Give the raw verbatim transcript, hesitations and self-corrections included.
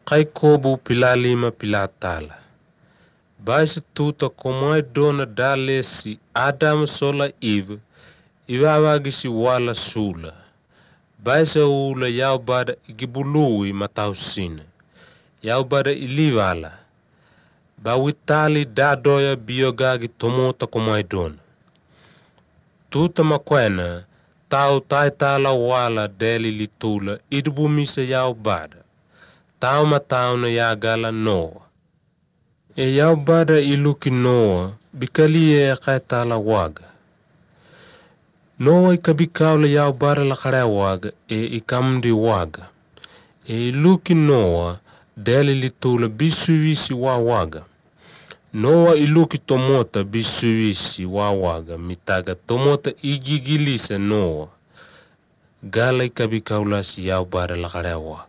Kaikobu pilalima pilatala. Baisa tuta komai dona dalesi Adam sola Eve, iwawagisi wala sula. Baisa ula yau bada igibului matausina. Yau bada iliwala. Bawitali dadoya biogagi tomota komai dona. Tuta makwena, tau taitala wala deli litula idubumisa yau bada. Tau matau na yagala Noa. E yau bada iluki Noa, bikali e kaitala waga. Noa ikabikaula yau bada lakare waga e ikamdi waga. E iluki Noa, deli litula bisuisi wa waga. Noa iluki tomota bisuisi wa waga, mitaga tomota igigilisa Noa. Gala ikabikaula si yau bada lakare waga.